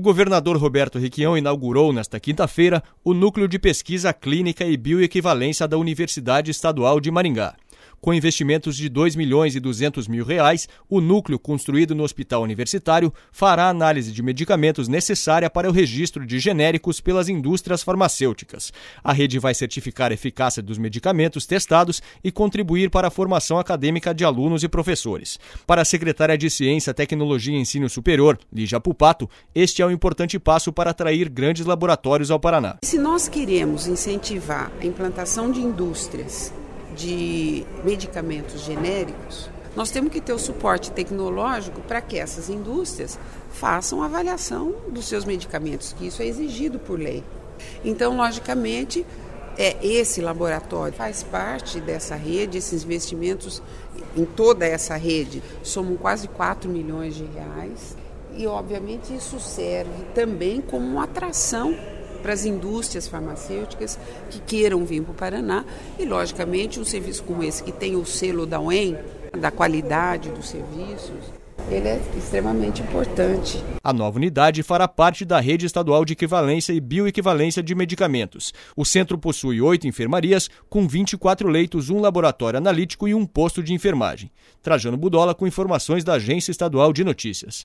governador Roberto Requião inaugurou nesta quinta-feira o Núcleo de Pesquisa Clínica e Bioequivalência da Universidade Estadual de Maringá. Com investimentos de R$ 2.200.000, o núcleo, construído no Hospital Universitário, fará a análise de medicamentos necessária para o registro de genéricos pelas indústrias farmacêuticas. A rede vai certificar a eficácia dos medicamentos testados e contribuir para a formação acadêmica de alunos e professores. Para a secretária de Ciência, Tecnologia e Ensino Superior, Lígia Pupato, este é um importante passo para atrair grandes laboratórios ao Paraná. Se nós queremos incentivar a implantação de indústrias de medicamentos genéricos, nós temos que ter o suporte tecnológico para que essas indústrias façam a avaliação dos seus medicamentos, que isso é exigido por lei. Então, logicamente, esse laboratório faz parte dessa rede, esses investimentos em toda essa rede somam quase 4 milhões de reais e, obviamente, isso serve também como uma atração para as indústrias farmacêuticas que queiram vir para o Paraná e, logicamente, um serviço como esse, que tem o selo da UEM, da qualidade dos serviços, ele é extremamente importante. A nova unidade fará parte da rede estadual de equivalência e bioequivalência de medicamentos. O centro possui 8 enfermarias, com 24 leitos, um laboratório analítico e um posto de enfermagem. Trajano Budola com informações da Agência Estadual de Notícias.